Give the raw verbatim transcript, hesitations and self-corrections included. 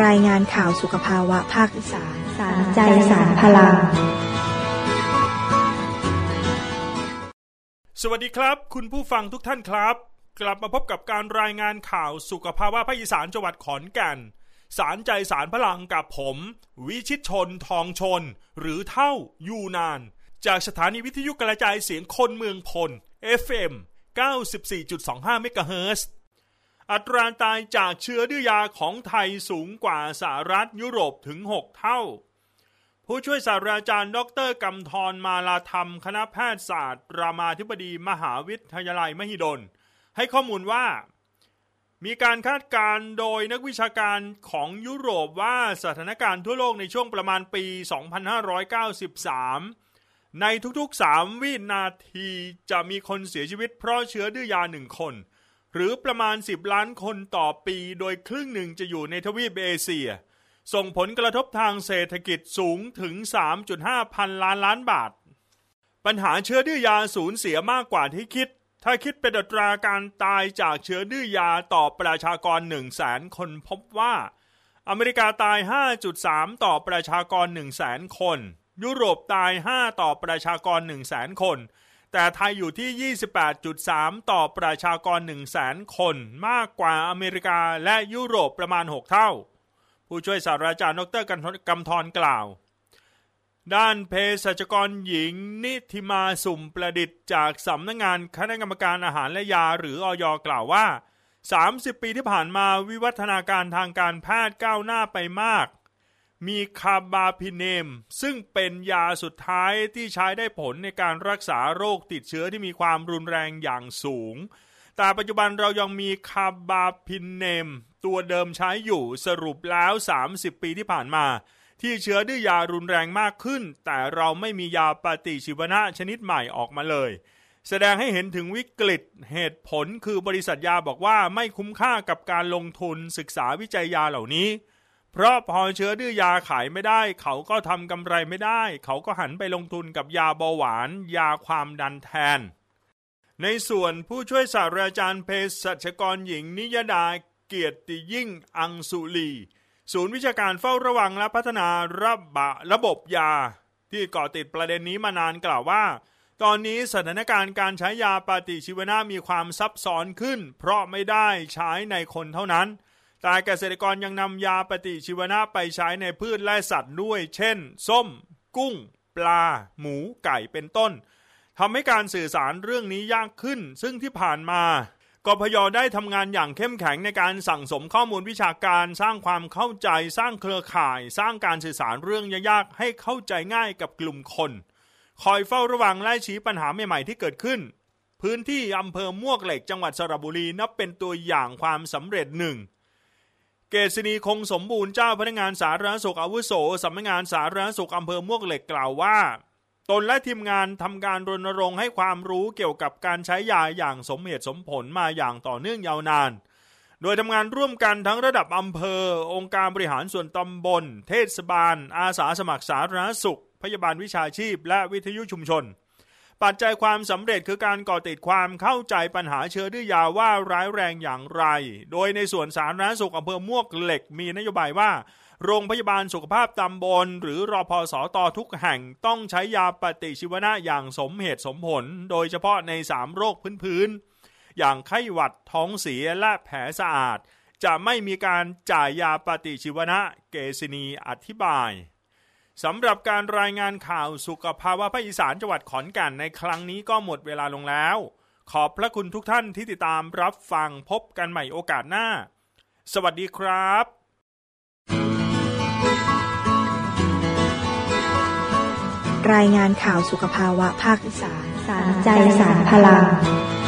รายงานข่าวสุขภาวะภาคอีสานสารใจสารพลังสวัสดีครับคุณผู้ฟังทุกท่านครับกลับมาพบกับการรายงานข่าวสุขภาวะภาคอีสานจังหวัดขอนแก่นสารใจสารพลังกับผมวิชิตชนทองชนหรือเท่ายูนานจากสถานีวิทยุกระจายเสียงคนเมืองพล เอฟ เอ็ม เก้าสิบสี่จุดสองห้า เมกะเฮิรตซ์อัตราตายจากเชื้อดื้อยาของไทยสูงกว่าสหรัฐยุโรปถึงหกเท่าผู้ช่วยศาสตราจารย์ดร.กำธรมาลาธรรมคณะแพทยศาสตร์รามาธิบดีมหาวิทยาลัยมหิดลให้ข้อมูลว่ามีการคาดการณ์โดยนักวิชาการของยุโรปว่าสถานการณ์ทั่วโลกในช่วงประมาณปี สองพันห้าร้อยเก้าสิบสาม ในทุกๆสามวินาทีจะมีคนเสียชีวิตเพราะเชื้อดื้อยาหนึ่งคนหรือประมาณสิบล้านคนต่อปีโดยครึ่งหนึ่งจะอยู่ในทวีปเอเชียส่งผลกระทบทางเศรษฐกิจสูงถึง สามจุดห้า พันล้านล้านบาทปัญหาเชื้อดื้อยาสูญเสียมากกว่าที่คิดถ้าคิดเป็นอัตราการตายจากเชื้อดื้อยาต่อประชากร หนึ่งแสน คนพบว่าอเมริกาตาย ห้าจุดสาม ต่อประชากร หนึ่งแสน คนยุโรปตายห้าต่อประชากร หนึ่งแสน คนแต่ไทยอยู่ที่ ยี่สิบแปดจุดสาม ต่อประชากร หนึ่งแสน คนมากกว่าอเมริกาและยุโรปประมาณหกเท่าผู้ช่วยศาสตราจารย์ดร.กำธรกล่าวด้านเภสัชกรหญิงนิธิมาสุ่มประดิษฐ์จากสำนักงานคณะกรรมการอาหารและยาหรืออย.กล่าวว่าสามสิบปีที่ผ่านมาวิวัฒนาการทางการแพทย์ก้าวหน้าไปมากมีคาบาพิเนมซึ่งเป็นยาสุดท้ายที่ใช้ได้ผลในการรักษาโรคติดเชื้อที่มีความรุนแรงอย่างสูงแต่ปัจจุบันเรายังมีคาบาพิเนมตัวเดิมใช้อยู่สรุปแล้วสามสิบปีที่ผ่านมาที่เชื้อดื้อยารุนแรงมากขึ้นแต่เราไม่มียาปฏิชีวนะชนิดใหม่ออกมาเลยแสดงให้เห็นถึงวิกฤตเหตุผลคือบริษัทยาบอกว่าไม่คุ้มค่ากับการลงทุนศึกษาวิจัยยาเหล่านี้เพราะพอเชื้อดื้อยาขายไม่ได้เขาก็ทำกำไรไม่ได้เขาก็หันไปลงทุนกับยาเบาหวานยาความดันแทนในส่วนผู้ช่วยศาสตราจารย์เภสัชกรหญิงนิยดาเกียรติยิ่งอังสุลีศูนย์วิชาการเฝ้าระวังและพัฒนาระบะระบบยาที่เกาะติดประเด็นนี้มานานกล่าวว่าตอนนี้สถานการณ์การใช้ยาปฏิชีวนะมีความซับซ้อนขึ้นเพราะไม่ได้ใช้ในคนเท่านั้นแต่เกษตรกรยังนำยาปฏิชีวนะไปใช้ในพืชและสัตว์ด้วยเช่นส้มกุ้งปลาหมูไก่เป็นต้นทำให้การสื่อสารเรื่องนี้ยากขึ้นซึ่งที่ผ่านมากพย.ได้ทำงานอย่างเข้มแข็งในการสั่งสมข้อมูลวิชาการสร้างความเข้าใจสร้างเครือข่ายสร้างการสื่อสารเรื่องยากๆให้เข้าใจง่ายกับกลุ่มคนคอยเฝ้าระวังและชี้ปัญหาใหม่ๆที่เกิดขึ้นพื้นที่อำเภอมวกเหล็กจังหวัดสระบุรีนับเป็นตัวอย่างความสำเร็จหนึ่งเกษณีคงสมบูรณ์เจ้าพนักงานสาธารณสุขอาวุโสสำนักงานสาธารณสุขอำเภอมวกเหล็กกล่าวว่าตนและทีมงานทำการรณรงค์ให้ความรู้เกี่ยวกับการใช้ยาอย่างสมเหตุสมผลมาอย่างต่อเนื่องยาวนานโดยทำงานร่วมกันทั้งระดับอำเภอองค์การบริหารส่วนตำบลเทศบาลอาสาสมัครสาธารณสุขพยาบาลวิชาชีพและวิทยุชุมชนปัจจัยความสำเร็จคือการก่อติดความเข้าใจปัญหาเชื้อดื้อยาว่าร้ายแรงอย่างไรโดยในส่วนสาธารณสุขอำเภอมวกเหล็กมีนโยบายว่าโรงพยาบาลสุขภาพตำบลหรือรพสตทุกแห่งต้องใช้ยาปฏิชีวนะอย่างสมเหตุสมผลโดยเฉพาะในสามโรคพื้นๆอย่างไข้หวัดท้องเสียและแผลสะอาดจะไม่มีการจ่ายยาปฏิชีวนะเกษณีอธิบายสำหรับการรายงานข่าวสุขภาวะภาคอีสานจังหวัดขอนแก่นในครั้งนี้ก็หมดเวลาลงแล้วขอบพระคุณทุกท่านที่ติดตามรับฟังพบกันใหม่โอกาสหน้าสวัสดีครับรายงานข่าวสุขภาวะภาคอีสานสารใจสารพลัง